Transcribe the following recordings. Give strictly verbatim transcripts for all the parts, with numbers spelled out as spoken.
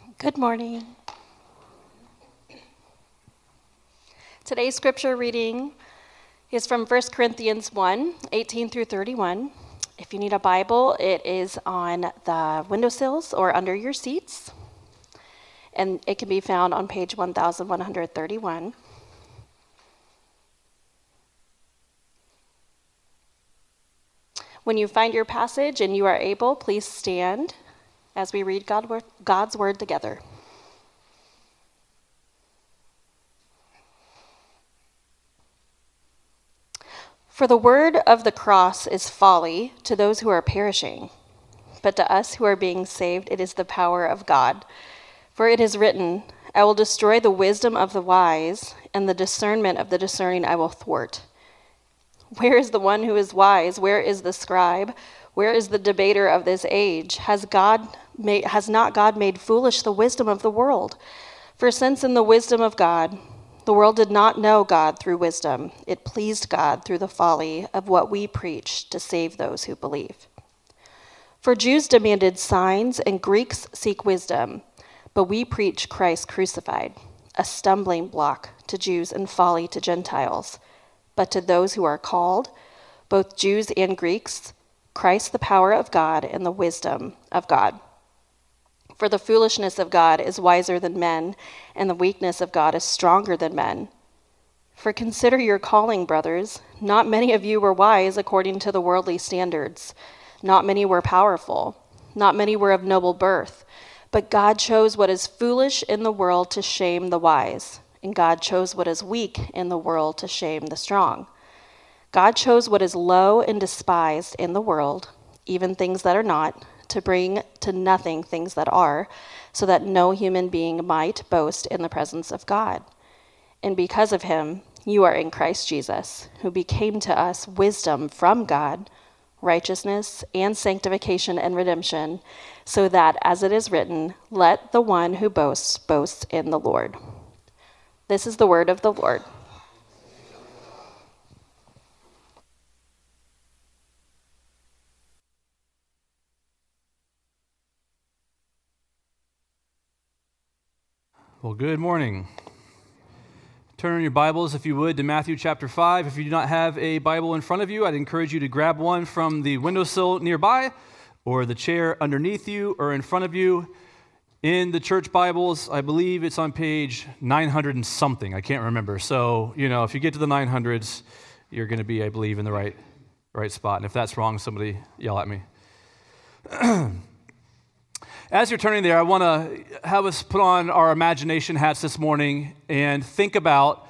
Good morning. Today's scripture reading is from First Corinthians one, eighteen through thirty-one. If you need a Bible, it is on the windowsills or under your seats, and it can be found on page one thousand one hundred thirty-one. When you find your passage and you are able, please stand as we read God, God's word together. For the word of the cross is folly to those who are perishing, but to us who are being saved, it is the power of God. For it is written, I will destroy the wisdom of the wise, and the discernment of the discerning I will thwart. Where is the one who is wise? Where is the scribe? Where is the debater of this age? Has God made, has not God made foolish the wisdom of the world? For since in the wisdom of God, the world did not know God through wisdom, it pleased God through the folly of what we preach to save those who believe. For Jews demanded signs and Greeks seek wisdom, but we preach Christ crucified, a stumbling block to Jews and folly to Gentiles. But to those who are called, both Jews and Greeks, Christ the power of God and the wisdom of God. For the foolishness of God is wiser than men, and the weakness of God is stronger than men. For consider your calling, brothers. Not many of you were wise according to the worldly standards. Not many were powerful. Not many were of noble birth. But God chose what is foolish in the world to shame the wise. And God chose what is weak in the world to shame the strong. God chose what is low and despised in the world, even things that are not, to bring to nothing things that are, so that no human being might boast in the presence of God. And because of him, you are in Christ Jesus, who became to us wisdom from God, righteousness and sanctification and redemption, so that, as it is written, let the one who boasts boast in the Lord. This is the word of the Lord. Well, good morning. Turn in your Bibles, if you would, to Matthew chapter five. If you do not have a Bible in front of you, I'd encourage you to grab one from the windowsill nearby or the chair underneath you or in front of you. In the church Bibles, I believe it's on page nine hundred and something. I can't remember. So, you know, if you get to the nine hundreds, you're going to be, I believe, in the right right spot. And if that's wrong, somebody yell at me. As you're turning there, I want to have us put on our imagination hats this morning and think about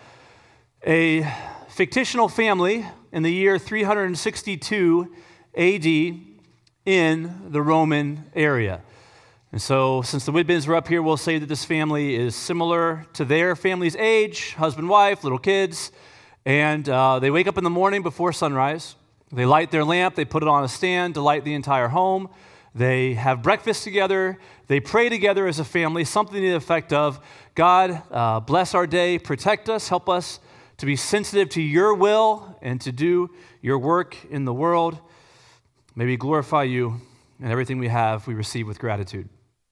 a fictional family in the year three hundred sixty-two A D in the Roman area. And so, since the Whitbins are up here, we'll say that this family is similar to their family's age, husband, wife, little kids, and uh, they wake up in the morning before sunrise. They light their lamp, they put it on a stand to light the entire home. They have breakfast together, they pray together as a family, something to the effect of, God, uh, bless our day, protect us, help us to be sensitive to your will and to do your work in the world. May we glorify you and everything we have we receive with gratitude.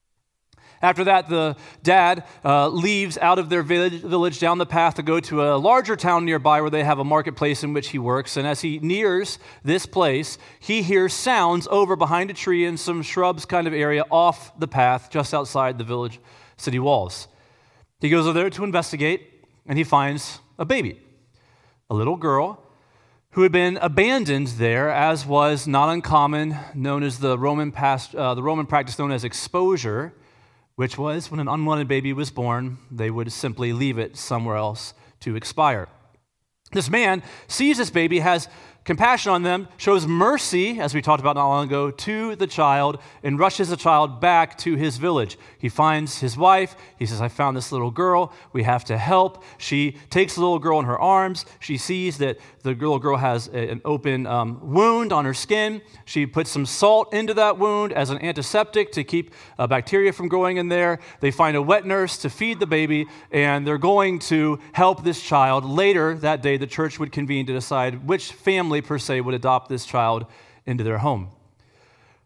After that, the dad uh, leaves out of their village, village down the path to go to a larger town nearby where they have a marketplace in which he works. And as he nears this place, he hears sounds over behind a tree in some shrubs kind of area off the path just outside the village city walls. He goes over there to investigate, and he finds a baby, a little girl who had been abandoned there, as was not uncommon, known as the Roman past, uh, the Roman practice known as exposure, which was when an unwanted baby was born, they would simply leave it somewhere else to expire. This man sees this baby, has compassion on them, shows mercy, as we talked about not long ago, to the child, and rushes the child back to his village. He finds his wife. He says, I found this little girl. We have to help. She takes the little girl in her arms. She sees that the little girl has a, an open um, wound on her skin. She puts some salt into that wound as an antiseptic to keep uh, bacteria from growing in there. They find a wet nurse to feed the baby, and they're going to help this child. Later that day, the church would convene to decide which family per se would adopt this child into their home.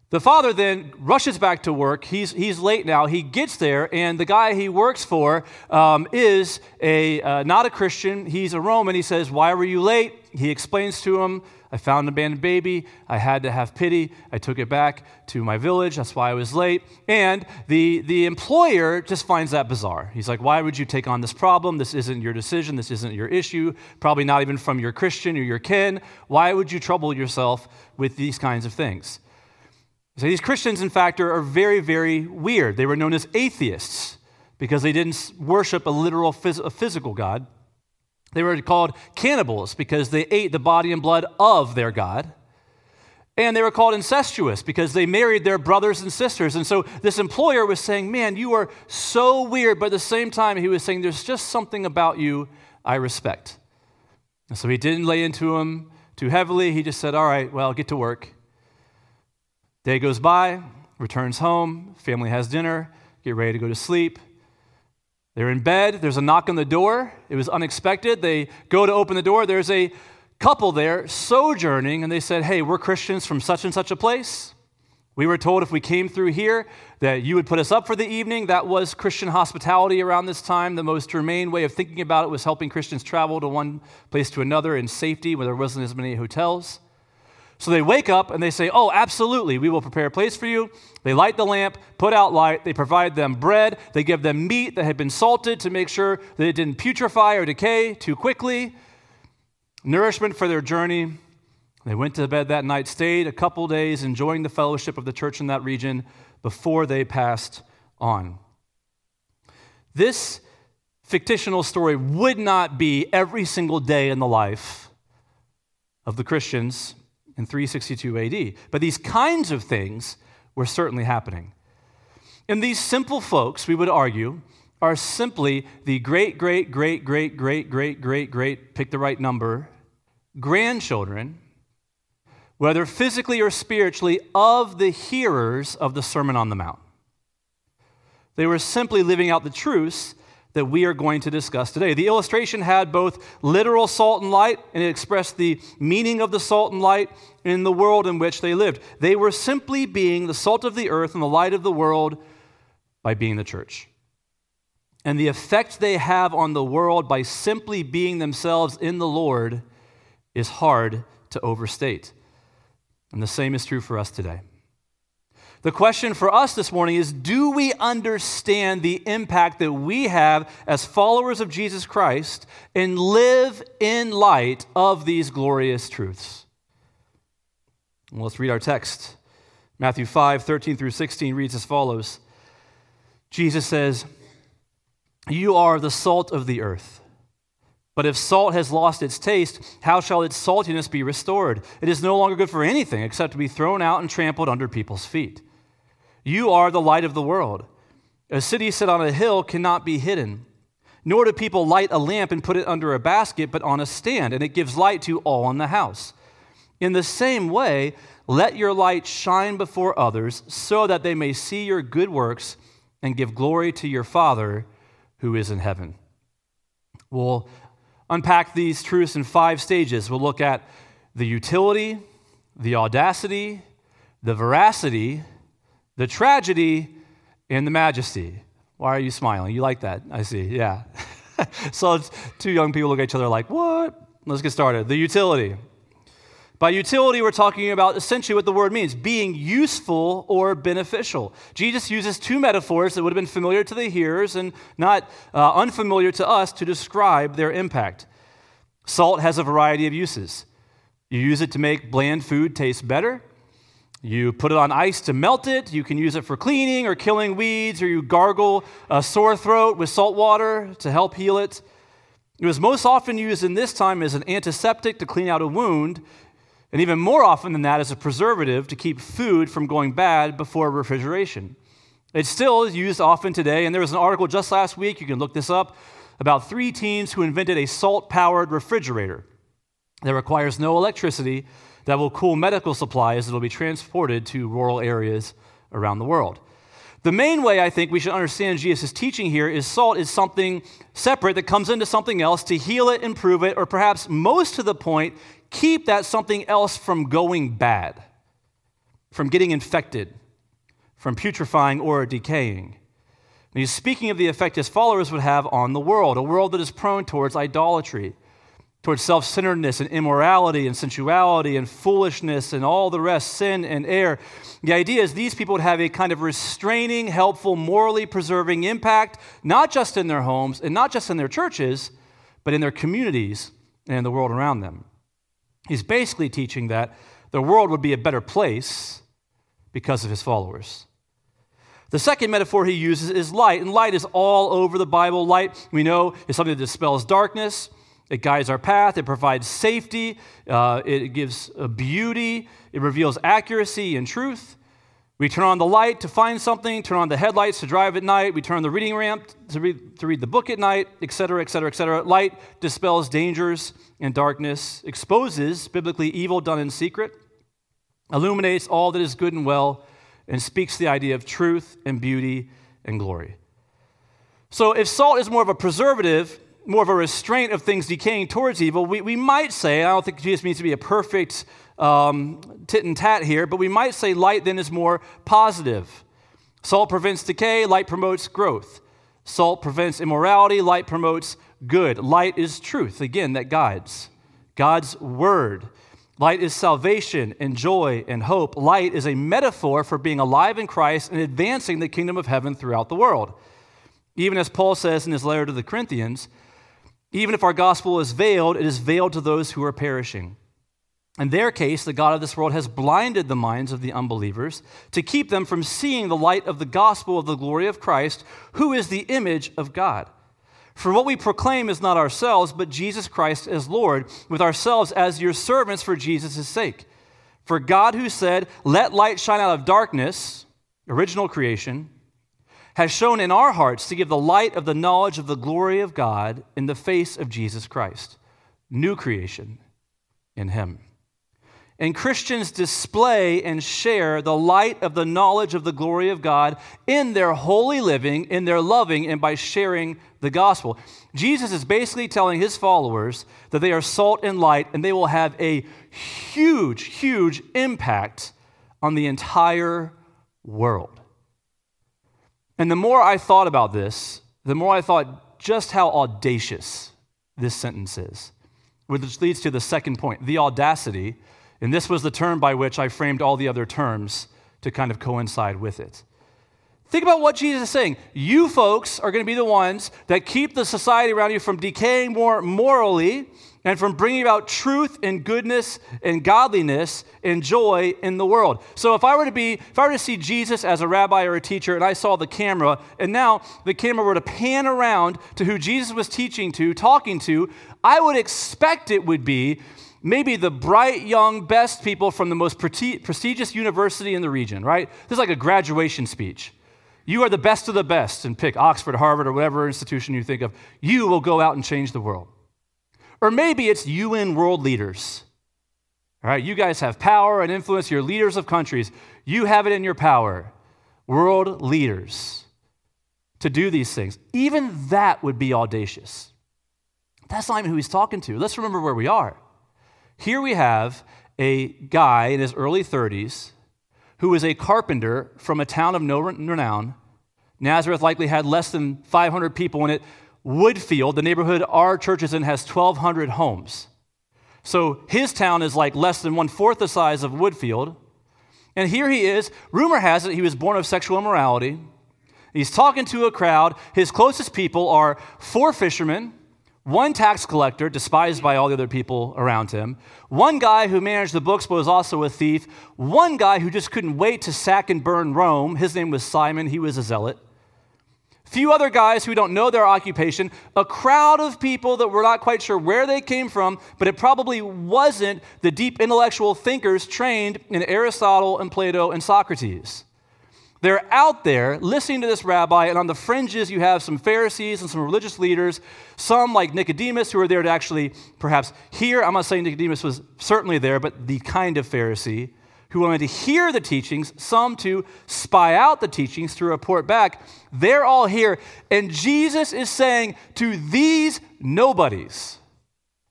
The father then rushes back to work. He's, he's late now. He gets there, and the guy he works for um, is a uh, not a Christian. He's a Roman. He says, "Why were you late?" He explains to him, "I found an abandoned baby. I had to have pity. I took it back to my village. That's why I was late." And the, the employer just finds that bizarre. He's like, "Why would you take on this problem? This isn't your decision. This isn't your issue. Probably not even from your Christian or your kin. Why would you trouble yourself with these kinds of things?" So these Christians, in fact, are, are very, very weird. They were known as atheists because they didn't worship a literal phys- a physical God. They were called cannibals because they ate the body and blood of their God. And they were called incestuous because they married their brothers and sisters. And so this employer was saying, "Man, you are so weird," but at the same time, he was saying, "There's just something about you I respect." And so he didn't lay into him too heavily. He just said, "All right, well, get to work." Day goes by, returns home, family has dinner, get ready to go to sleep. They're in bed, there's a knock on the door. It was unexpected. They go to open the door. There's a couple there sojourning, and they said, "Hey, we're Christians from such and such a place. We were told if we came through here that you would put us up for the evening." That was Christian hospitality around this time. The most germane way of thinking about it was helping Christians travel to one place to another in safety where there wasn't as many hotels. So they wake up and they say, "Oh, absolutely, we will prepare a place for you." They light the lamp, put out light, they provide them bread, they give them meat that had been salted to make sure that it didn't putrefy or decay too quickly. Nourishment for their journey. They went to bed that night, stayed a couple days, enjoying the fellowship of the church in that region before they passed on. This fictional story would not be every single day in the life of the Christians in three sixty-two A D. But these kinds of things were certainly happening. And these simple folks, we would argue, are simply the great, great, great, great, great, great, great, great, pick the right number, grandchildren, whether physically or spiritually, of the hearers of the Sermon on the Mount. They were simply living out the truths that we are going to discuss today. The illustration had both literal salt and light, and it expressed the meaning of the salt and light in the world in which they lived. They were simply being the salt of the earth and the light of the world by being the church. And the effect they have on the world by simply being themselves in the Lord is hard to overstate. And the same is true for us today. The question for us this morning is, do we understand the impact that we have as followers of Jesus Christ and live in light of these glorious truths? Well, let's read our text. Matthew five, thirteen through sixteen reads as follows. Jesus says, "You are the salt of the earth. But if salt has lost its taste, how shall its saltiness be restored? It is no longer good for anything except to be thrown out and trampled under people's feet. You are the light of the world. A city set on a hill cannot be hidden. Nor do people light a lamp and put it under a basket, but on a stand, and it gives light to all in the house. In the same way, let your light shine before others, so that they may see your good works and give glory to your Father who is in heaven." We'll unpack these truths in five stages. We'll look at the utility, the audacity, the veracity, the tragedy, and the majesty. Why are you smiling? You like that? I see, yeah. So it's two young people look at each other like, what? Let's get started. The utility. By utility, we're talking about essentially what the word means, being useful or beneficial. Jesus uses two metaphors that would have been familiar to the hearers and not uh, unfamiliar to us to describe their impact. Salt has a variety of uses. You use it to make bland food taste better. You put it on ice to melt it. You can use it for cleaning or killing weeds, or you gargle a sore throat with salt water to help heal it. It was most often used in this time as an antiseptic to clean out a wound, and even more often than that as a preservative to keep food from going bad before refrigeration. It's still used often today, and there was an article just last week, you can look this up, about three teens who invented a salt-powered refrigerator that requires no electricity, that will cool medical supplies that will be transported to rural areas around the world. The main way I think we should understand Jesus' teaching here is salt is something separate that comes into something else to heal it, improve it, or perhaps most to the point, keep that something else from going bad. from getting infected, from putrefying or decaying. And he's speaking of the effect his followers would have on the world, a world that is prone towards idolatry, towards self-centeredness and immorality and sensuality and foolishness and all the rest, sin and error. The idea is these people would have a kind of restraining, helpful, morally preserving impact, not just in their homes and not just in their churches, but in their communities and in the world around them. He's basically teaching that the world would be a better place because of his followers. The second metaphor he uses is light, and light is all over the Bible. Light, we know, is something that dispels darkness. It guides our path. It provides safety. Uh, it gives a beauty. It reveals accuracy and truth. We turn on the light to find something, turn on the headlights to drive at night. We turn on the reading ramp to read, to read the book at night, et cetera, et cetera, et cetera. Light dispels dangers and darkness, exposes biblically evil done in secret, illuminates all that is good and well, and speaks the idea of truth and beauty and glory. So if salt is more of a preservative, more of a restraint of things decaying towards evil, we, we might say, I don't think Jesus means to be a perfect um, tit and tat here, but we might say light then is more positive. Salt prevents decay, light promotes growth. Salt prevents immorality, light promotes good. Light is truth, again, that guides. God's word. Light is salvation and joy and hope. Light is a metaphor for being alive in Christ and advancing the kingdom of heaven throughout the world. Even as Paul says in his letter to the Corinthians, even if our gospel is veiled, it is veiled to those who are perishing. In their case, the God of this world has blinded the minds of the unbelievers to keep them from seeing the light of the gospel of the glory of Christ, who is the image of God. For what we proclaim is not ourselves, but Jesus Christ as Lord, with ourselves as your servants for Jesus' sake. For God who said, let light shine out of darkness, original creation, has shown in our hearts to give the light of the knowledge of the glory of God in the face of Jesus Christ. New creation in him. And Christians display and share the light of the knowledge of the glory of God in their holy living, in their loving, and by sharing the gospel. Jesus is basically telling his followers that they are salt and light, and they will have a huge, huge impact on the entire world. And the more I thought about this, the more I thought just how audacious this sentence is, which leads to the second point, the audacity. And this was the term by which I framed all the other terms to kind of coincide with it. Think about what Jesus is saying. You folks are going to be the ones that keep the society around you from decaying more morally and from bringing about truth and goodness and godliness and joy in the world. So if I were to be, if I were to see Jesus as a rabbi or a teacher and I saw the camera and now the camera were to pan around to who Jesus was teaching to, talking to, I would expect it would be maybe the bright, young, best people from the most pre- prestigious university in the region, right? This is like a graduation speech. You are the best of the best, and pick Oxford, Harvard, or whatever institution you think of. You will go out and change the world. Or maybe it's U N world leaders. All right, you guys have power and influence. You're leaders of countries. You have it in your power, world leaders, to do these things. Even that would be audacious. That's not even who he's talking to. Let's remember where we are. Here we have a guy in his early thirties who is a carpenter from a town of no renown. Nazareth likely had less than five hundred people in it. Woodfield, the neighborhood our church is in, has twelve hundred homes. So his town is like less than one-fourth the size of Woodfield. And here he is. Rumor has it he was born of sexual immorality. He's talking to a crowd. His closest people are four fishermen, one tax collector, despised by all the other people around him, one guy who managed the books but was also a thief, one guy who just couldn't wait to sack and burn Rome. His name was Simon. He was a zealot. Few other guys who don't know their occupation, a crowd of people that we're not quite sure where they came from, but it probably wasn't the deep intellectual thinkers trained in Aristotle and Plato and Socrates. They're out there listening to this rabbi, and on the fringes you have some Pharisees and some religious leaders, some like Nicodemus who are there to actually perhaps hear. I'm not saying Nicodemus was certainly there, but the kind of Pharisee who wanted to hear the teachings, some to spy out the teachings to report back. They're all here, and Jesus is saying to these nobodies,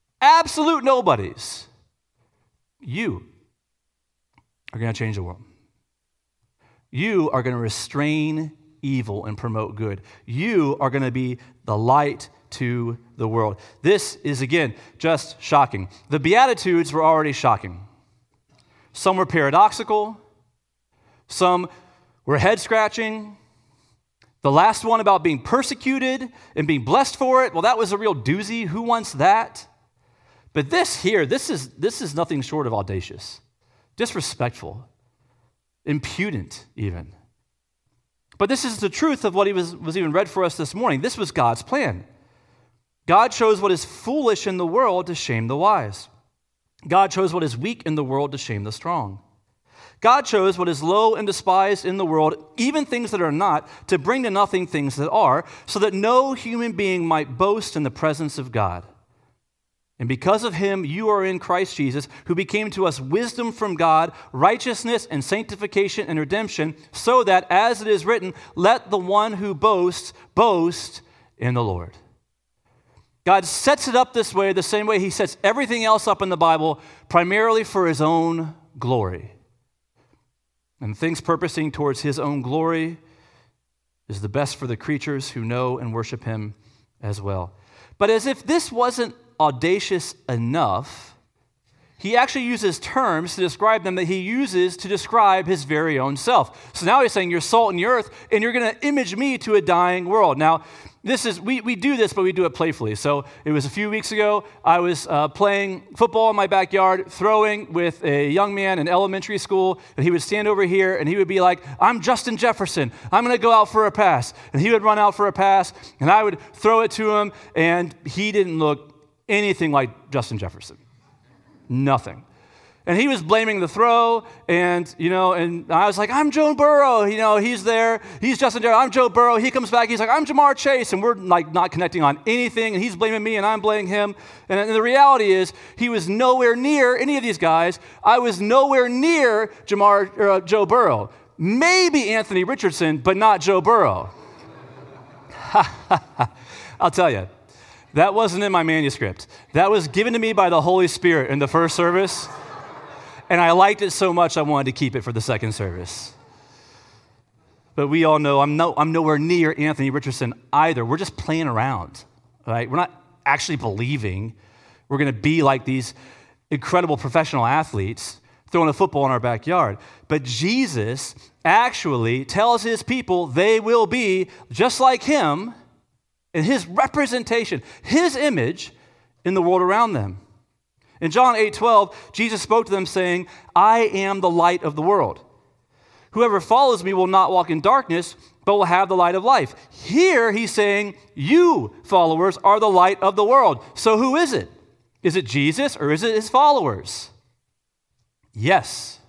absolute nobodies, you are going to change the world. You are going to restrain evil and promote good. You are going to be the light to the world. This is, again, just shocking. The Beatitudes were already shocking. Some were paradoxical. Some were head-scratching. The last one about being persecuted and being blessed for it, well, that was a real doozy. Who wants that? But this here, this is, this is nothing short of audacious, disrespectful, impudent even. But this is the truth of what he was, was even read for us this morning. This was God's plan. God chose what is foolish in the world to shame the wise. God chose what is weak in the world to shame the strong. God chose what is low and despised in the world, even things that are not, to bring to nothing things that are, so that no human being might boast in the presence of God. And because of him, you are in Christ Jesus, who became to us wisdom from God, righteousness and sanctification and redemption, so that, as it is written, let the one who boasts boast in the Lord. God sets it up this way, the same way he sets everything else up in the Bible, primarily for his own glory. And things purposing towards his own glory is the best for the creatures who know and worship him as well. But as if this wasn't audacious enough, he actually uses terms to describe them that he uses to describe his very own self. So now he's saying, you're salt in the earth, and you're going to image me to a dying world. Now, this is we, we do this, but we do it playfully. So it was a few weeks ago, I was uh, playing football in my backyard, throwing with a young man in elementary school, and he would stand over here, and he would be like, I'm Justin Jefferson. I'm going to go out for a pass. And he would run out for a pass, and I would throw it to him, and he didn't look anything like Justin Jefferson. Nothing. And he was blaming the throw, and, you know, and I was like, I'm Joe Burrow. You know, he's there. He's Justin Jefferson. I'm Joe Burrow. He comes back. He's like, I'm Jamar Chase. And we're, like, not connecting on anything, and he's blaming me, and I'm blaming him. And, and the reality is, he was nowhere near any of these guys. I was nowhere near Jamar, uh, Joe Burrow. Maybe Anthony Richardson, but not Joe Burrow. I'll tell you. That wasn't in my manuscript. That was given to me by the Holy Spirit in the first service, and I liked it so much I wanted to keep it for the second service. But we all know I'm, no, I'm nowhere near Anthony Richardson either. We're just playing around, right? We're not actually believing we're going to be like these incredible professional athletes throwing a football in our backyard. But Jesus actually tells his people they will be just like him, and his representation, his image in the world around them. In John eight twelve, Jesus spoke to them saying, I am the light of the world. Whoever follows me will not walk in darkness, but will have the light of life. Here he's saying, you followers are the light of the world. So who is it? Is it Jesus or is it his followers? Yes.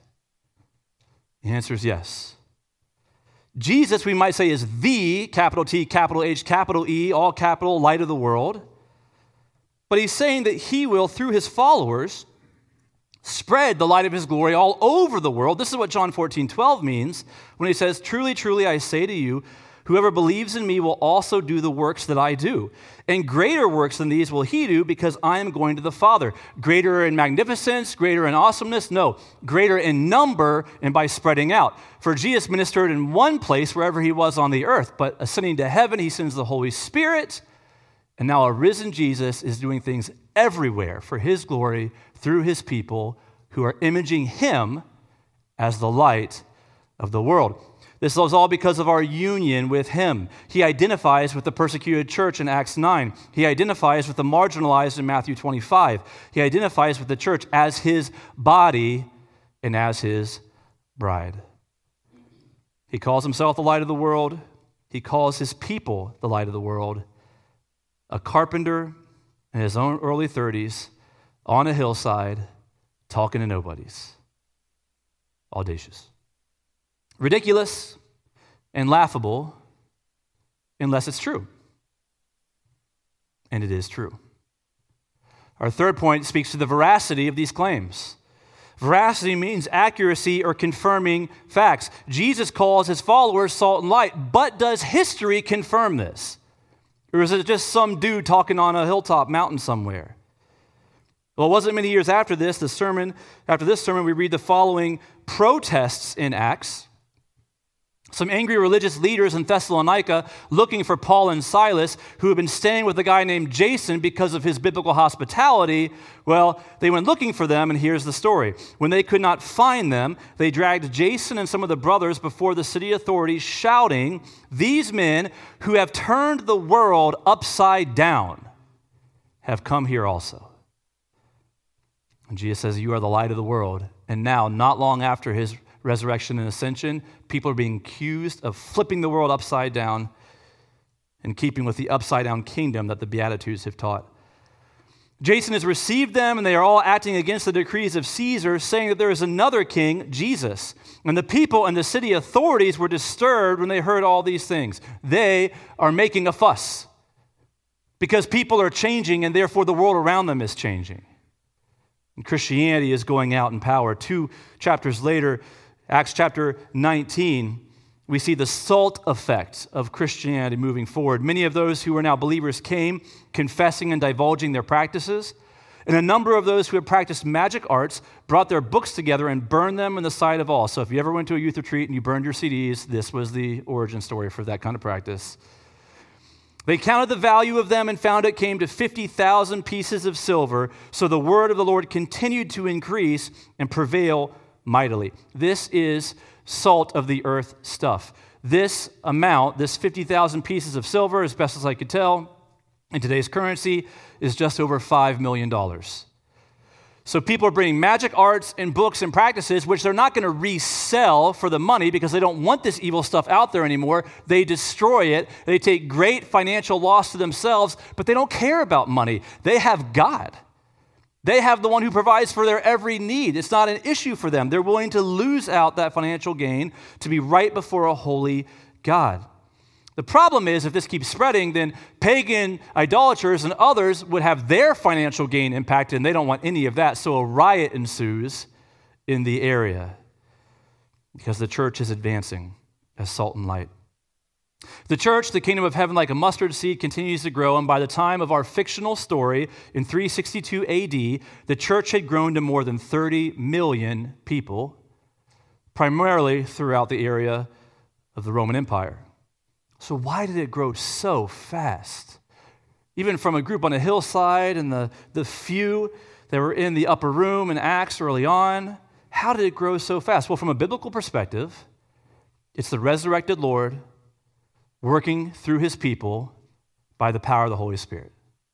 The answer is yes. Jesus, we might say, is the, capital T, capital H, capital E, all capital, light of the world. But he's saying that he will, through his followers, spread the light of his glory all over the world. This is what John fourteen twelve means when he says, truly, truly, I say to you, whoever believes in me will also do the works that I do. And greater works than these will he do, because I am going to the Father. Greater in magnificence, greater in awesomeness? No, greater in number and by spreading out. For Jesus ministered in one place wherever he was on the earth, but ascending to heaven, he sends the Holy Spirit. And now a risen Jesus is doing things everywhere for his glory through his people who are imaging him as the light of the world. This is all because of our union with him. He identifies with the persecuted church in Acts nine. He identifies with the marginalized in Matthew twenty-five. He identifies with the church as his body and as his bride. He calls himself the light of the world. He calls his people the light of the world. A carpenter in his own early thirties on a hillside talking to nobodies. Audacious. Ridiculous and laughable unless it's true. And it is true. Our third point speaks to the veracity of these claims. Veracity means accuracy or confirming facts. Jesus calls his followers salt and light, but does history confirm this? Or is it just some dude talking on a hilltop mountain somewhere? Well, it wasn't many years after this, the sermon, after this sermon, we read the following protests in Acts. Some angry religious leaders in Thessalonica looking for Paul and Silas, who had been staying with a guy named Jason because of his biblical hospitality, well, they went looking for them, and here's the story. When they could not find them, they dragged Jason and some of the brothers before the city authorities, shouting, "These men who have turned the world upside down have come here also." And Jesus says, "You are the light of the world." And now, not long after his resurrection and ascension, people are being accused of flipping the world upside down in keeping with the upside-down kingdom that the Beatitudes have taught. Jason has received them, and they are all acting against the decrees of Caesar, saying that there is another king, Jesus. And the people and the city authorities were disturbed when they heard all these things. They are making a fuss because people are changing, and therefore the world around them is changing. And Christianity is going out in power. Two chapters later, Acts chapter nineteen, we see the salt effect of Christianity moving forward. Many of those who are now believers came confessing and divulging their practices. And a number of those who had practiced magic arts brought their books together and burned them in the sight of all. So if you ever went to a youth retreat and you burned your C Ds, this was the origin story for that kind of practice. They counted the value of them and found it came to fifty thousand pieces of silver. So the word of the Lord continued to increase and prevail mightily. This is salt of the earth stuff. This amount, this fifty thousand pieces of silver, as best as I could tell, in today's currency, is just over five million dollars. So people are bringing magic arts and books and practices, which they're not going to resell for the money because they don't want this evil stuff out there anymore. They destroy it. They take great financial loss to themselves, but they don't care about money. They have God. They have the one who provides for their every need. It's not an issue for them. They're willing to lose out that financial gain to be right before a holy God. The problem is, if this keeps spreading, then pagan idolaters and others would have their financial gain impacted, and they don't want any of that. So a riot ensues in the area because the church is advancing as salt and light. The church, the kingdom of heaven, like a mustard seed, continues to grow, and by the time of our fictional story in three sixty-two A D, the church had grown to more than thirty million people, primarily throughout the area of the Roman Empire. So why did it grow so fast? Even from a group on a hillside and the, the few that were in the upper room in Acts early on, how did it grow so fast? Well, from a biblical perspective, it's the resurrected Lord working through his people by the power of the Holy Spirit.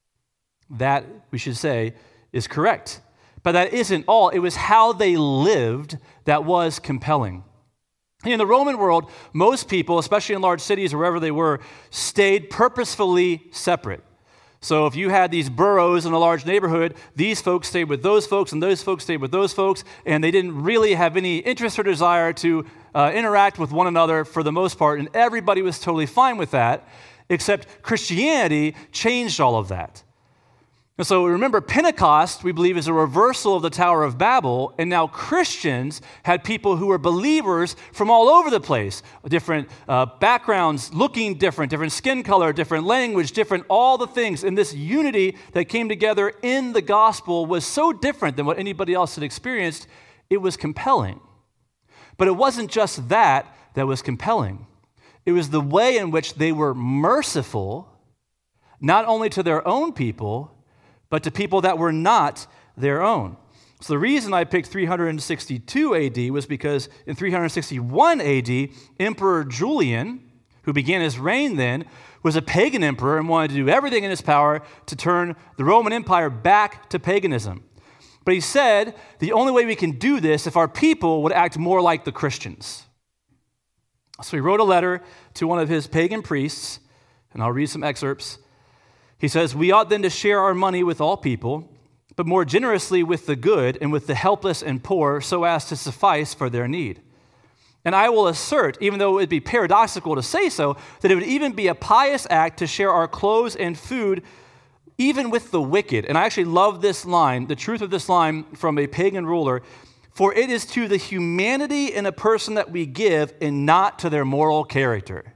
That, we should say, is correct. But that isn't all. It was how they lived that was compelling. In the Roman world, most people, especially in large cities or wherever they were, stayed purposefully separate. So if you had these boroughs in a large neighborhood, these folks stayed with those folks and those folks stayed with those folks, and they didn't really have any interest or desire to uh, interact with one another for the most part, and everybody was totally fine with that, except Christianity changed all of that. And so remember, Pentecost, we believe, is a reversal of the Tower of Babel, and now Christians had people who were believers from all over the place, different uh, backgrounds, looking different, different skin color, different language, different all the things. And this unity that came together in the gospel was so different than what anybody else had experienced, it was compelling. But it wasn't just that that was compelling. It was the way in which they were merciful, not only to their own people, but to people that were not their own. So the reason I picked three sixty-two A D was because in three sixty-one A D, Emperor Julian, who began his reign then, was a pagan emperor and wanted to do everything in his power to turn the Roman Empire back to paganism. But he said, the only way we can do this if our people would act more like the Christians. So he wrote a letter to one of his pagan priests, and I'll read some excerpts. He says, "We ought then to share our money with all people, but more generously with the good and with the helpless and poor, so as to suffice for their need. And I will assert, even though it would be paradoxical to say so, that it would even be a pious act to share our clothes and food even with the wicked." And I actually love this line, the truth of this line from a pagan ruler. "For it is to the humanity in a person that we give and not to their moral character."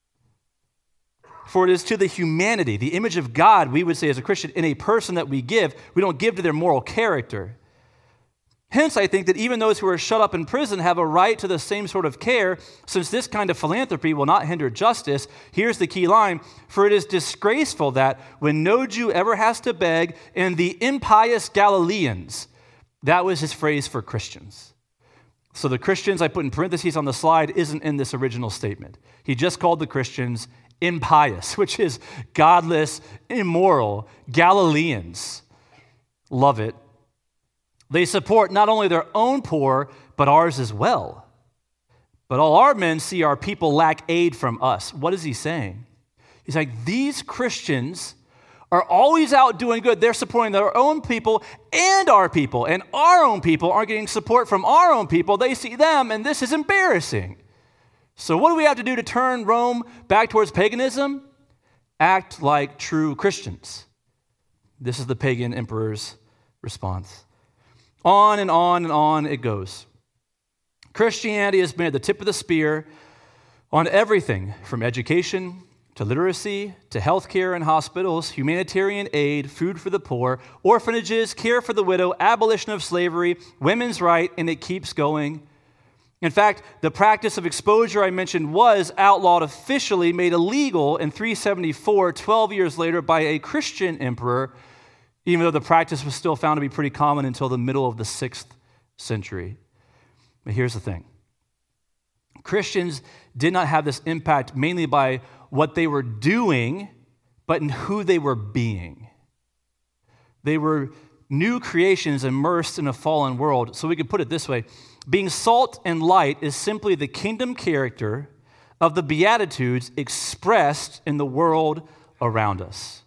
For it is to the humanity, the image of God, we would say as a Christian, in a person that we give. We don't give to their moral character. Hence, I think that even those who are shut up in prison have a right to the same sort of care, since this kind of philanthropy will not hinder justice. Here's the key line: for it is disgraceful that when no Jew ever has to beg, and the impious Galileans, that was his phrase for Christians. So the Christians I put in parentheses on the slide isn't in this original statement. He just called the Christians impious, which is godless, immoral, Galileans. Love it. They support not only their own poor, but ours as well. But all our men see our people lack aid from us. What is he saying? He's like, these Christians are always out doing good. They're supporting their own people and our people, and our own people aren't getting support from our own people. They see them, and this is embarrassing. So what do we have to do to turn Rome back towards paganism? Act like true Christians. This is the pagan emperor's response. On and on and on it goes. Christianity has been at the tip of the spear on everything from education to literacy to healthcare and hospitals, humanitarian aid, food for the poor, orphanages, care for the widow, abolition of slavery, women's right, and it keeps going. In fact, the practice of exposure I mentioned was outlawed officially, made illegal in three seventy-four, twelve years later, by a Christian emperor, even though the practice was still found to be pretty common until the middle of the sixth century. But here's the thing. Christians did not have this impact mainly by what they were doing, but in who they were being. They were new creations immersed in a fallen world. So we could put it this way. Being salt and light is simply the kingdom character of the Beatitudes expressed in the world around us.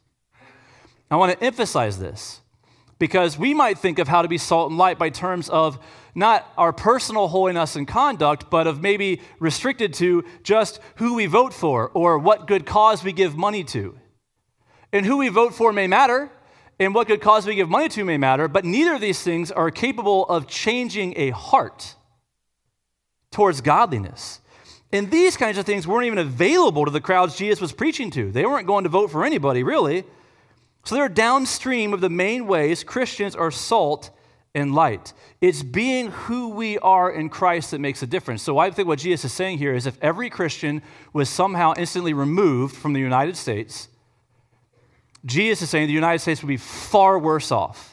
I want to emphasize this because we might think of how to be salt and light by terms of not our personal holiness and conduct, but of maybe restricted to just who we vote for or what good cause we give money to. And who we vote for may matter, and what good cause we give money to may matter, but neither of these things are capable of changing a heart towards godliness. And these kinds of things weren't even available to the crowds Jesus was preaching to. They weren't going to vote for anybody, really. So they're downstream of the main ways Christians are salt and light. It's being who we are in Christ that makes a difference. So I think what Jesus is saying here is if every Christian was somehow instantly removed from the United States, Jesus is saying the United States would be far worse off.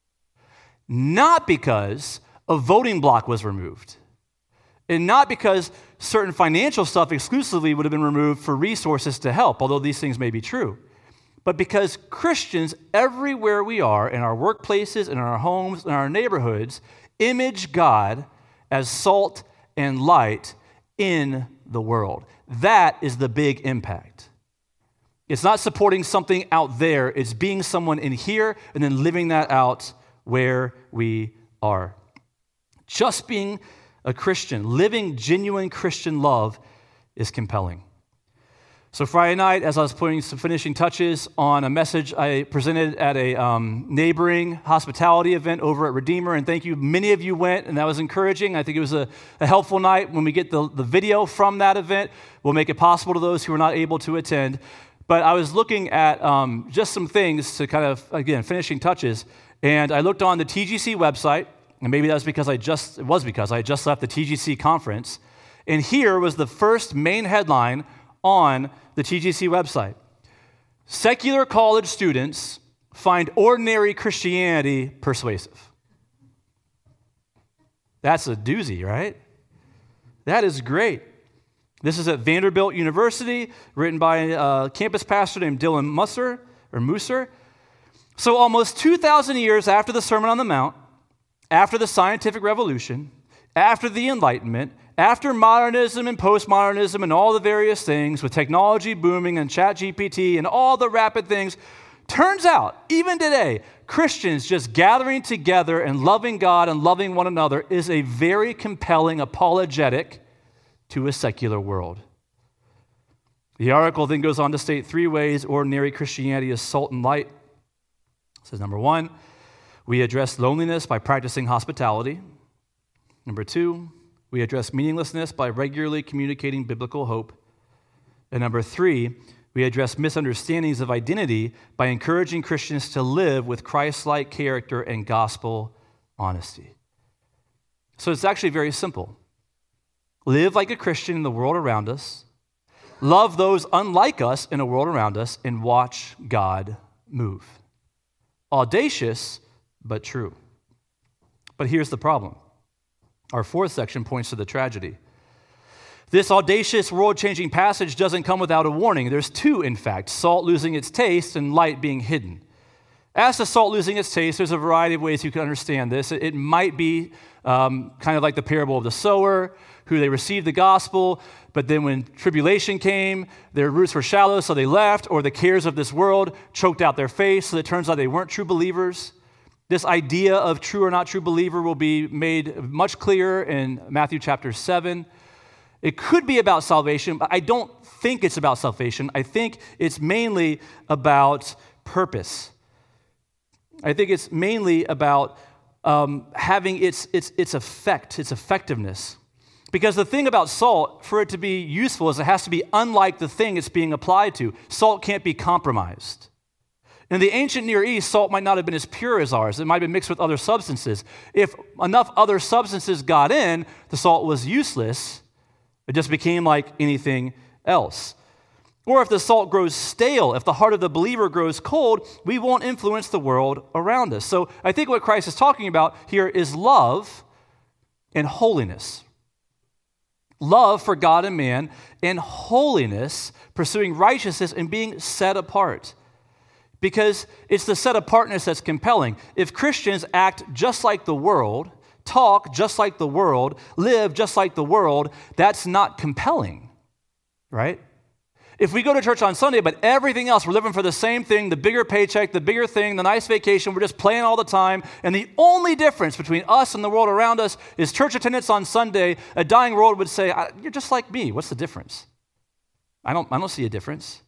Not because a voting block was removed, and not because certain financial stuff exclusively would have been removed for resources to help, although these things may be true. But because Christians, everywhere we are, in our workplaces, in our homes, in our neighborhoods, image God as salt and light in the world. That is the big impact. It's not supporting something out there. It's being someone in here and then living that out where we are. Just being a Christian, living genuine Christian love is compelling. So Friday night, as I was putting some finishing touches on a message I presented at a um, neighboring hospitality event over at Redeemer, and thank you, many of you went, and that was encouraging. I think it was a, a helpful night. When we get the, the video from that event, we'll make it possible to those who are not able to attend. But I was looking at um, just some things to kind of, again, finishing touches, and I looked on the T G C website, and maybe that was because I just, it was because I just left the T G C conference, and here was the first main headline on the T G C website. Secular college students find ordinary Christianity persuasive. That's a doozy, right? That is great. This is at Vanderbilt University, written by a campus pastor named Dylan Musser, or Musser. So almost two thousand years after the Sermon on the Mount, after the scientific revolution, after the Enlightenment, after modernism and postmodernism and all the various things, with technology booming and ChatGPT and all the rapid things, turns out, even today, Christians just gathering together and loving God and loving one another is a very compelling apologetic to a secular world. The article then goes on to state three ways ordinary Christianity is salt and light. It says, number one, we address loneliness by practicing hospitality. Number two, we address meaninglessness by regularly communicating biblical hope. And number three, we address misunderstandings of identity by encouraging Christians to live with Christ-like character and gospel honesty. So it's actually very simple. Live like a Christian in the world around us, love those unlike us in the world around us, and watch God move. Audacious, but true. But here's the problem. Our fourth section points to the tragedy. This audacious, world-changing passage doesn't come without a warning. There's two, in fact, salt losing its taste and light being hidden. As to salt losing its taste, there's a variety of ways you can understand this. It might be um, kind of like the parable of the sower, who they received the gospel, but then when tribulation came, their roots were shallow, so they left, or the cares of this world choked out their faith, so it turns out they weren't true believers. This idea of true or not true believer will be made much clearer in Matthew chapter seven. It could be about salvation, but I don't think it's about salvation. I think it's mainly about purpose. I think it's mainly about um, having its, its, its effect, its effectiveness. Because the thing about salt, for it to be useful, is it has to be unlike the thing it's being applied to. Salt can't be compromised. In the ancient Near East, salt might not have been as pure as ours. It might have been mixed with other substances. If enough other substances got in, the salt was useless. It just became like anything else. Or if the salt grows stale, if the heart of the believer grows cold, we won't influence the world around us. So I think what Christ is talking about here is love and holiness. Love for God and man, and holiness, pursuing righteousness and being set apart. Because it's the set apartness that's compelling. If Christians act just like the world, talk just like the world, live just like the world, that's not compelling, right? If we go to church on Sunday, but everything else, we're living for the same thing, the bigger paycheck, the bigger thing, the nice vacation, we're just playing all the time, and the only difference between us and the world around us is church attendance on Sunday, a dying world would say, you're just like me. What's the difference? I don't, I don't see a difference.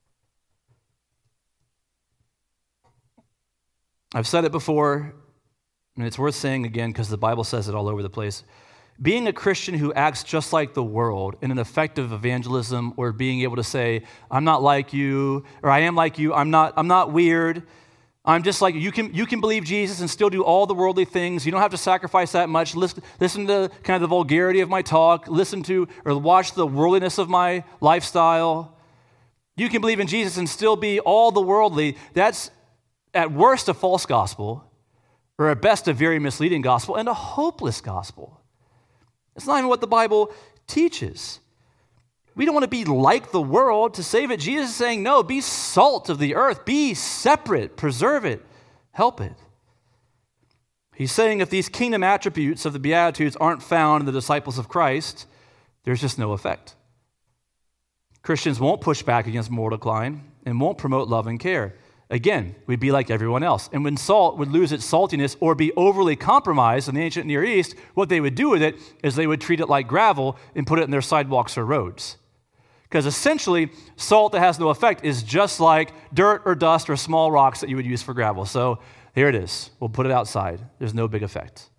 I've said it before, and it's worth saying again because the Bible says it all over the place. Being a Christian who acts just like the world in an effective evangelism, or being able to say, I'm not like you, or I am like you, I'm not, I'm not weird, I'm just like you. You can, you can believe Jesus and still do all the worldly things. You don't have to sacrifice that much. Listen, listen to kind of the vulgarity of my talk. Listen to or watch the worldliness of my lifestyle. You can believe in Jesus and still be all the worldly. That's at worst a false gospel, or at best a very misleading gospel, and a hopeless gospel. It's not even what the Bible teaches. We don't want to be like the world to save it. Jesus is saying, no, be salt of the earth. Be separate. Preserve it. Help it. He's saying if these kingdom attributes of the Beatitudes aren't found in the disciples of Christ, there's just no effect. Christians won't push back against moral decline and won't promote love and care. Again, we'd be like everyone else. And when salt would lose its saltiness or be overly compromised in the ancient Near East, what they would do with it is they would treat it like gravel and put it in their sidewalks or roads. Because essentially, salt that has no effect is just like dirt or dust or small rocks that you would use for gravel. So here it is. We'll put it outside. There's no big effect.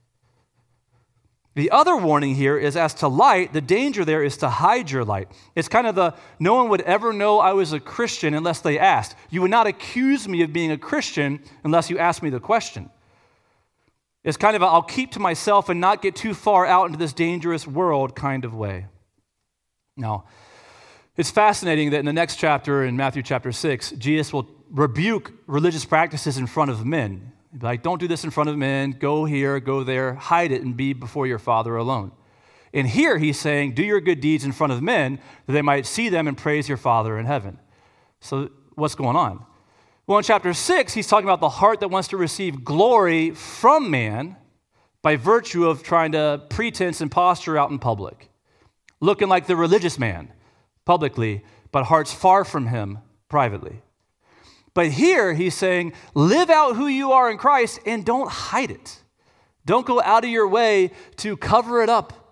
The other warning here is as to light, the danger there is to hide your light. It's kind of the, no one would ever know I was a Christian unless they asked. You would not accuse me of being a Christian unless you asked me the question. It's kind of a, I'll keep to myself and not get too far out into this dangerous world kind of way. Now, it's fascinating that in the next chapter, in Matthew chapter six, Jesus will rebuke religious practices in front of men. He'd be like, don't do this in front of men. Go here, go there, hide it, and be before your Father alone. And here he's saying, do your good deeds in front of men that they might see them and praise your Father in heaven. So what's going on? Well, in chapter six, he's talking about the heart that wants to receive glory from man by virtue of trying to pretense and posture out in public, looking like the religious man publicly, but hearts far from him privately. But here he's saying, live out who you are in Christ and don't hide it. Don't go out of your way to cover it up.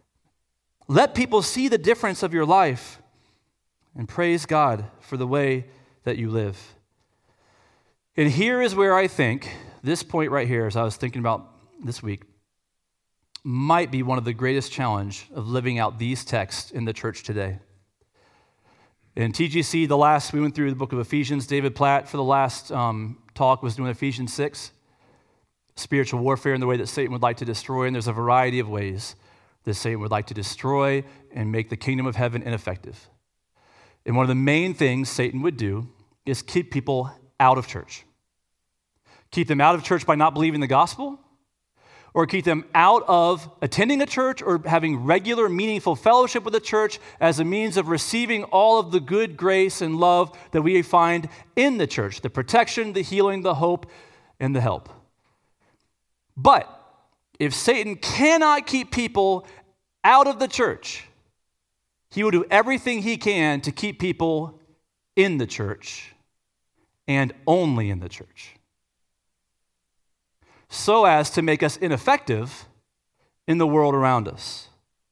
Let people see the difference of your life and praise God for the way that you live. And here is where I think, this point right here, as I was thinking about this week, might be one of the greatest challenge of living out these texts in the church today. In T G C, the last, we went through the book of Ephesians. David Platt, for the last um, talk, was doing Ephesians six. spiritual warfare in the way that Satan would like to destroy, and there's a variety of ways that Satan would like to destroy and make the kingdom of heaven ineffective. And one of the main things Satan would do is keep people out of church. Keep them out of church by not believing the gospel, or keep them out of attending a church or having regular, meaningful fellowship with the church as a means of receiving all of the good grace and love that we find in the church, the protection, the healing, the hope, and the help. But if Satan cannot keep people out of the church, he will do everything he can to keep people in the church and only in the church, so as to make us ineffective in the world around us.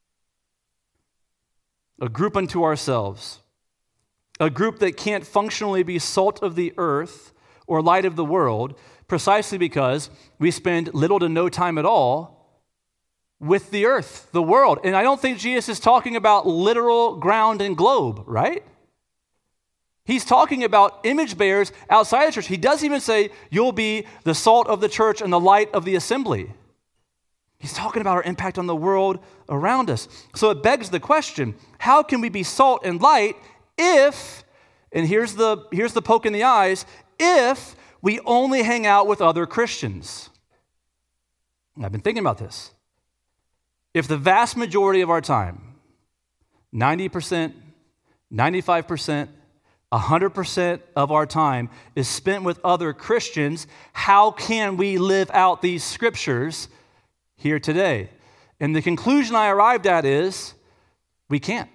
A group unto ourselves, a group that can't functionally be salt of the earth or light of the world, precisely because we spend little to no time at all with the earth, the world. And I don't think Jesus is talking about literal ground and globe, right? He's talking about image bearers outside the church. He doesn't even say, you'll be the salt of the church and the light of the assembly. He's talking about our impact on the world around us. So it begs the question, how can we be salt and light if, and here's the, here's the poke in the eyes, if we only hang out with other Christians? And I've been thinking about this. If the vast majority of our time, ninety percent, ninety-five percent, one hundred percent of our time is spent with other Christians, how can we live out these scriptures here today? And the conclusion I arrived at is we can't.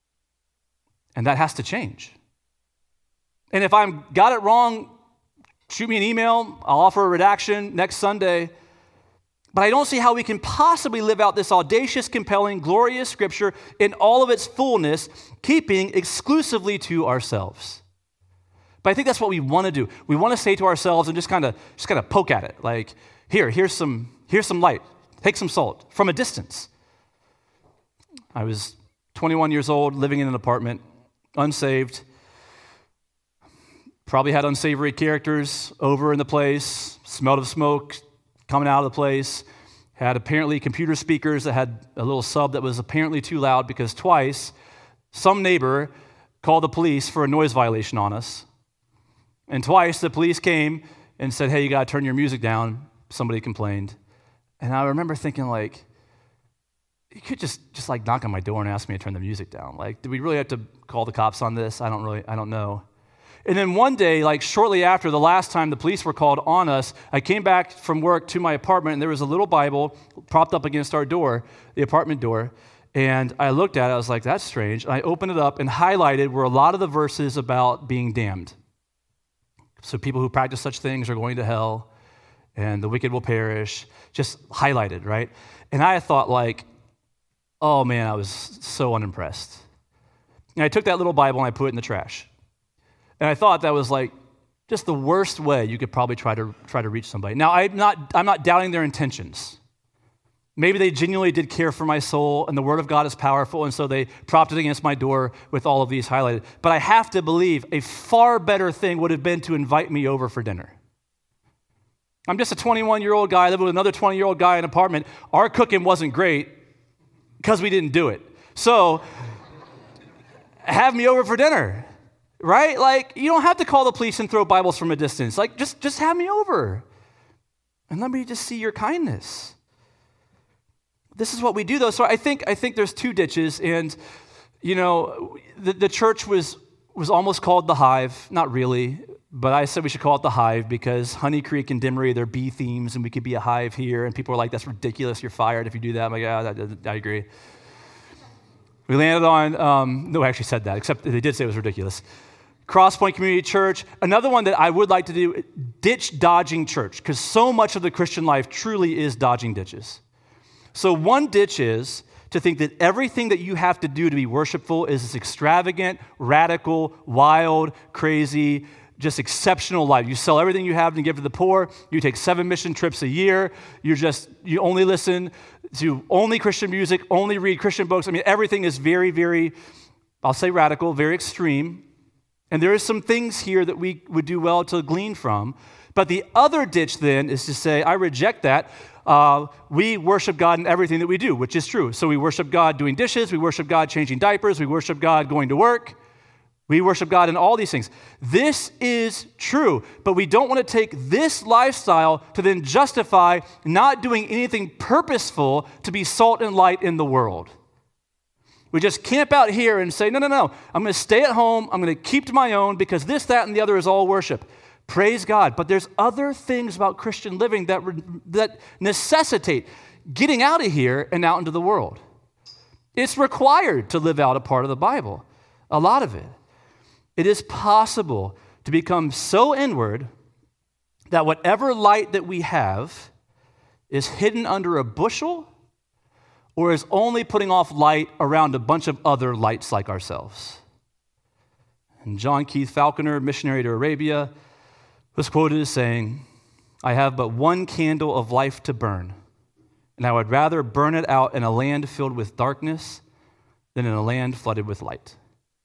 And that has to change. And if I've got it wrong, shoot me an email. I'll offer a redaction next Sunday. But I don't see how we can possibly live out this audacious, compelling, glorious scripture in all of its fullness, keeping exclusively to ourselves. But I think that's what we want to do. We want to say to ourselves and just kind of just kind of poke at it. Like, here, here's some, here's some light. Take some salt from a distance. I was twenty-one years old, living in an apartment, unsaved. Probably had unsavory characters over in the place, smelled of smoke coming out of the place, had apparently computer speakers that had a little sub that was apparently too loud because twice some neighbor called the police for a noise violation on us. And twice the police came and said, hey, you got to turn your music down. Somebody complained. And I remember thinking, like, you could just, just like knock on my door and ask me to turn the music down. Like, do we really have to call the cops on this? I don't really, I don't know. And then one day, like shortly after the last time the police were called on us, I came back from work to my apartment, and there was a little Bible propped up against our door, the apartment door, and I looked at it, I was like, that's strange. And I opened it up and highlighted were a lot of the verses about being damned. So people who practice such things are going to hell, and the wicked will perish, just highlighted, right? And I thought like, oh man, I was so unimpressed. And I took that little Bible and I put it in the trash. And I thought that was like just the worst way you could probably try to try to reach somebody. Now, I'm not, I'm not doubting their intentions. Maybe they genuinely did care for my soul, and the Word of God is powerful, and so they propped it against my door with all of these highlighted. But I have to believe a far better thing would have been to invite me over for dinner. I'm just a twenty-one-year-old guy living with another twenty-year-old guy in an apartment. Our cooking wasn't great because we didn't do it. So have me over for dinner. Right? Like, you don't have to call the police and throw Bibles from a distance. Like, just, just have me over. And let me just see your kindness. This is what we do, though. So I think I think there's two ditches. And, you know, the, the church was, was almost called the Hive. Not really. But I said we should call it the Hive because Honey Creek and Demery, they're bee themes, and we could be a hive here. And people are like, that's ridiculous. You're fired if you do that. I'm like, yeah, I, I agree. We landed on, um, no, I actually said that, except they did say it was ridiculous. Crosspoint Community Church. Another one that I would like to do, ditch dodging church, because so much of the Christian life truly is dodging ditches. So one ditch is to think that everything that you have to do to be worshipful is this extravagant, radical, wild, crazy, just exceptional life. You sell everything you have and give to the poor. You take seven mission trips a year. You just, you only listen to only Christian music, only read Christian books. I mean, everything is very, very, I'll say radical, very extreme. And there are some things here that we would do well to glean from. But the other ditch then is to say, I reject that. Uh, we worship God in everything that we do, which is true. So we worship God doing dishes. We worship God changing diapers. We worship God going to work. We worship God in all these things. This is true, but we don't want to take this lifestyle to then justify not doing anything purposeful to be salt and light in the world. We just camp out here and say, no, no, no, I'm going to stay at home. I'm going to keep to my own because this, that, and the other is all worship. Praise God. But there's other things about Christian living that, that necessitate getting out of here and out into the world. It's required to live out a part of the Bible, a lot of it. It is possible to become so inward that whatever light that we have is hidden under a bushel or is only putting off light around a bunch of other lights like ourselves. And John Keith Falconer, missionary to Arabia, was quoted as saying, I have but one candle of life to burn, and I would rather burn it out in a land filled with darkness than in a land flooded with light.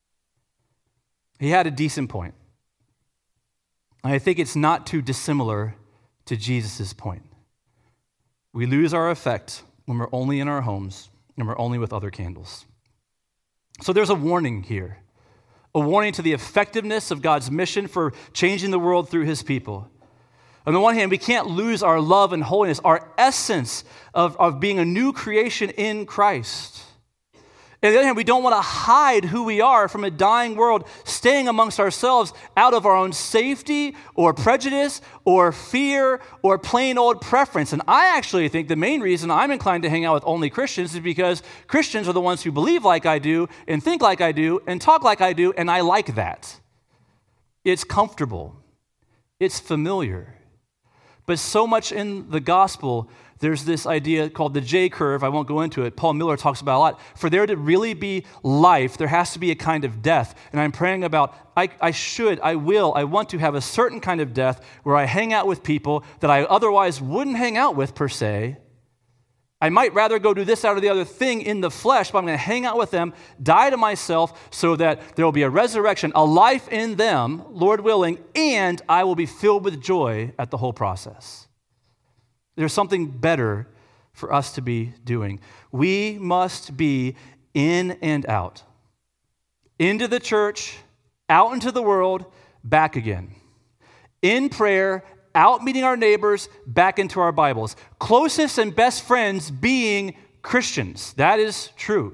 He had a decent point. And I think it's not too dissimilar to Jesus' point. We lose our effect when we're only in our homes and we're only with other candles. So there's a warning here, a warning to the effectiveness of God's mission for changing the world through his people. On the one hand, we can't lose our love and holiness, our essence of, of being a new creation in Christ. And on the other hand, we don't want to hide who we are from a dying world, staying amongst ourselves out of our own safety or prejudice or fear or plain old preference. And I actually think the main reason I'm inclined to hang out with only Christians is because Christians are the ones who believe like I do and think like I do and talk like I do, and I like that. It's comfortable. It's familiar. But so much in the gospel, there's this idea called the J curve. I won't go into it. Paul Miller talks about it a lot. For there to really be life, there has to be a kind of death. And I'm praying about, I, I should, I will, I want to have a certain kind of death where I hang out with people that I otherwise wouldn't hang out with per se. I might rather go do this out or the other thing in the flesh, but I'm going to hang out with them, die to myself so that there will be a resurrection, a life in them, Lord willing, and I will be filled with joy at the whole process. There's something better for us to be doing. We must be in and out. Into the church, out into the world, back again. In prayer, out meeting our neighbors, back into our Bibles. Closest and best friends being Christians. That is true.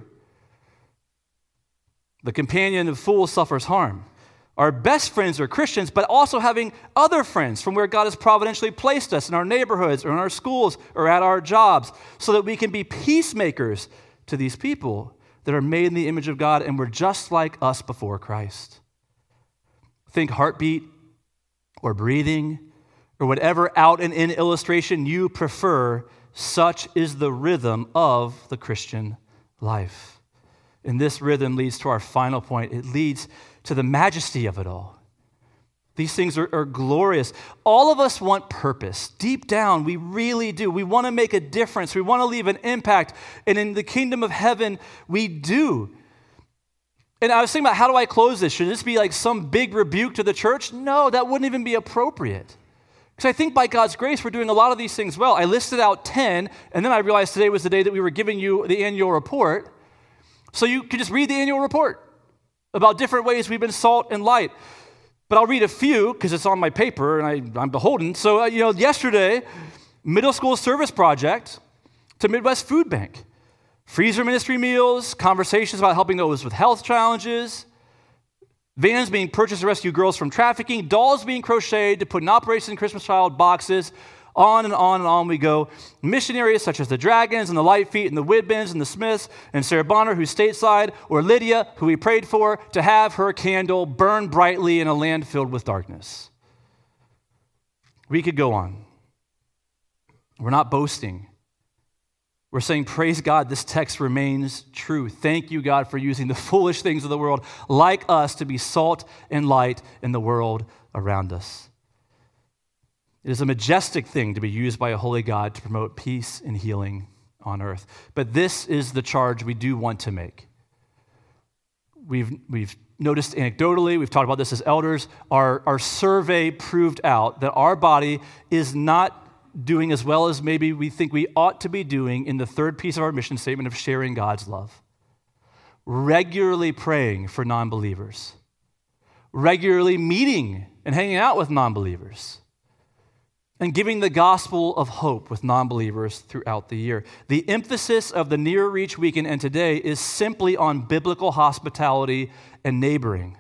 The companion of fools suffers harm. Our best friends are Christians, but also having other friends from where God has providentially placed us in our neighborhoods or in our schools or at our jobs so that we can be peacemakers to these people that are made in the image of God and were just like us before Christ. Think heartbeat or breathing or whatever out and in illustration you prefer. Such is the rhythm of the Christian life. And this rhythm leads to our final point. It leads to the majesty of it all. These things are, are glorious. All of us want purpose. Deep down, we really do. We want to make a difference. We want to leave an impact. And in the kingdom of heaven, we do. And I was thinking about, how do I close this? Should this be like some big rebuke to the church? No, that wouldn't even be appropriate. Because I think by God's grace, we're doing a lot of these things well. I listed out ten, and then I realized today was the day that we were giving you the annual report. So you could just read the annual report about different ways we've been salt and light. But I'll read a few because it's on my paper and I, I'm beholden. So, uh, you know, yesterday, middle school service project to Midwest Food Bank. Freezer ministry meals, conversations about helping those with health challenges, vans being purchased to rescue girls from trafficking, dolls being crocheted to put in Operation Christmas Child boxes, on and on and on we go. Missionaries such as the Dragons and the Light Feet and the Widbins and the Smiths and Sarah Bonner, who's stateside, or Lydia, who we prayed for, to have her candle burn brightly in a land filled with darkness. We could go on. We're not boasting. We're saying, praise God, this text remains true. Thank you, God, for using the foolish things of the world like us to be salt and light in the world around us. It is a majestic thing to be used by a holy God to promote peace and healing on earth. But this is the charge we do want to make. We've, we've noticed anecdotally, we've talked about this as elders, our, our survey proved out that our body is not doing as well as maybe we think we ought to be doing in the third piece of our mission statement of sharing God's love. Regularly praying for non-believers. Regularly meeting and hanging out with non-believers. And giving the gospel of hope with non-believers throughout the year. The emphasis of the Near Reach Weekend and today is simply on biblical hospitality and neighboring,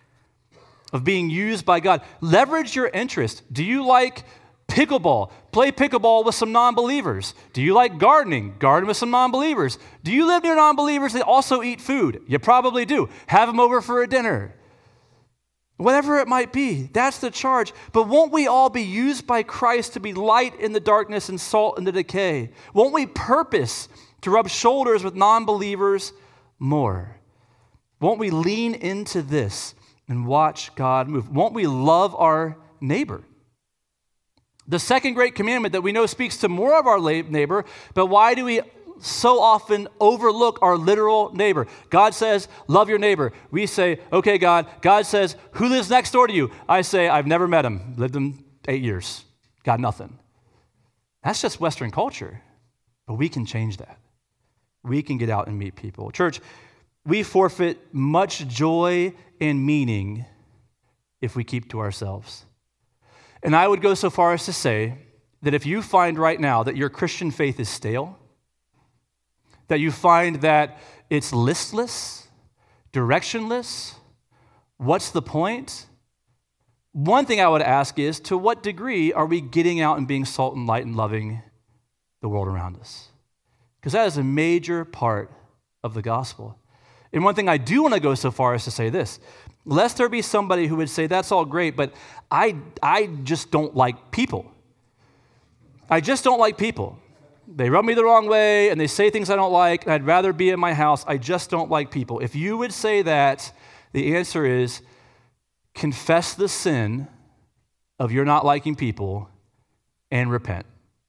of being used by God. Leverage your interest. Do you like pickleball? Play pickleball with some non-believers. Do you like gardening? Garden with some non-believers. Do you live near non-believers that also eat food? You probably do. Have them over for a dinner. Whatever it might be, that's the charge. But won't we all be used by Christ to be light in the darkness and salt in the decay? Won't we purpose to rub shoulders with non-believers more? Won't we lean into this and watch God move? Won't we love our neighbor? The second great commandment that we know speaks to more of our neighbor, but why do we so often overlook our literal neighbor? God says, love your neighbor. We say, okay, God. God says, who lives next door to you? I say, I've never met him. Lived him eight years. Got nothing. That's just Western culture. But we can change that. We can get out and meet people. Church, we forfeit much joy and meaning if we keep to ourselves. And I would go so far as to say that if you find right now that your Christian faith is stale, that you find that it's listless, directionless, what's the point? One thing I would ask is, to what degree are we getting out and being salt and light and loving the world around us? Because that is a major part of the gospel. And one thing I do want to go so far as to say this, lest there be somebody who would say, that's all great, but I, I just don't like people. I just don't like people. They rub me the wrong way, and they say things I don't like, and I'd rather be in my house. I just don't like people. If you would say that, the answer is confess the sin of your not liking people and repent.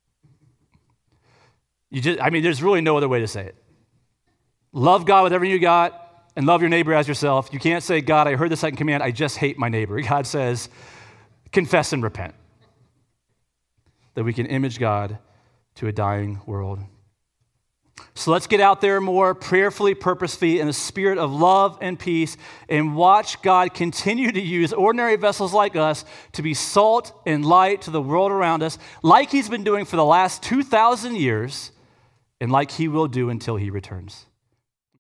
You just, I mean, there's really no other way to say it. Love God with everything you got, and love your neighbor as yourself. You can't say, God, I heard the second command, I just hate my neighbor. God says, confess and repent. That we can image God to a dying world. So let's get out there more prayerfully, purposefully, in a spirit of love and peace, and watch God continue to use ordinary vessels like us to be salt and light to the world around us, like he's been doing for the last two thousand years, and like he will do until he returns.